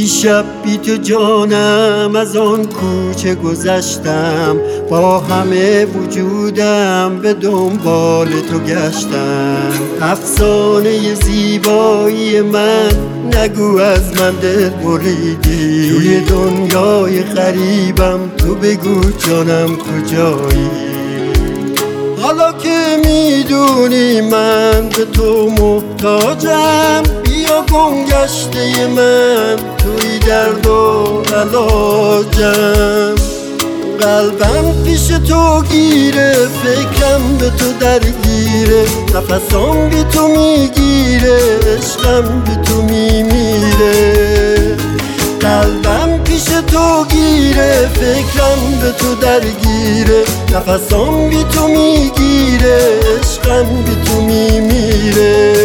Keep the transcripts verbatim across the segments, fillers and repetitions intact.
دیشب بی تو جانم از آن کوچه گذشتم، با همه وجودم به دنبال تو گشتم. افسانه زیبایی من نگو از من دل بریدی، توی دنیای غریبم تو بگو جانم کجایی. حالا که میدونی من به تو محتاجم، بیا گم گشته من توی درد و علاجم. قلبم پیش تو گیره، فکرم به تو درگیره، نفسام بی تو میگیره، عشقم بی تو میمیره. قلبم پیش تو گیره، فکرم به تو درگیره، نفسام بی تو میگیره، عشقم بی تو میمیره.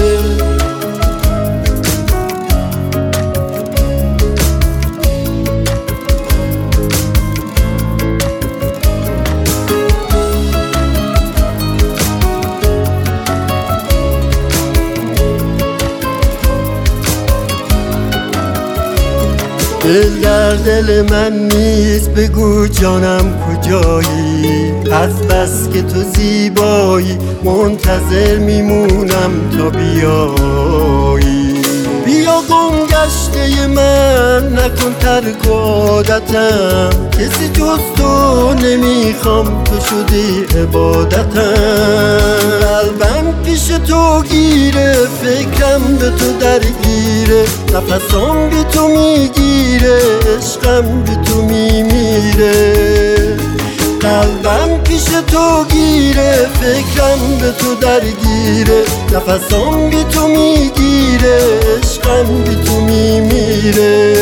دل در دل من نیست، بگو جانم کجایی. از بس که تو زیبایی منتظر میمونم تا بیایی. بیا گم گشته من نکن ترک عادتم، کسی جز تو نمیخوام، تو شدی عبادتم. قلبم پیش تو گیره، فکرم به تو درگیره، نفسام بی تو میگیره، عشقم بی تو میمیره. قلبم پیش تو گیره، فکرم به تو درگیره، نفسام بی تو میگیره، عشقم بی تو میمیره.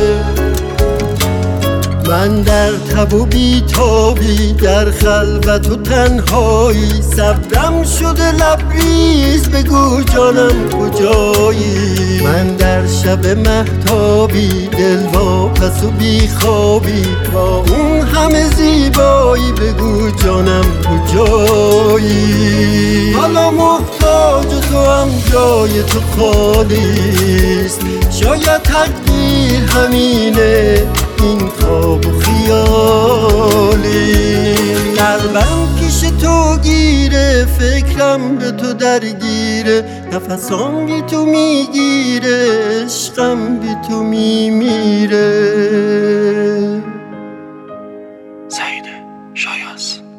من در تب و بیتابی، در خلوت و تنهایی، صبرم شده لبریز، بگو جانم کجایی. من در شب مهتابی، دل واپس و بیخوابی، با اون همه زیبایی، بگو جانم کجایی. حالا محتاج تو هم جای تو خالیست، شاید تقدیر همینه، این خواب و خیالی. قلبم پیش تو گیره، فکرم به تو درگیره، نفسام بی تو میگیره، عشقم بی تو میمیره. سعید شایاس.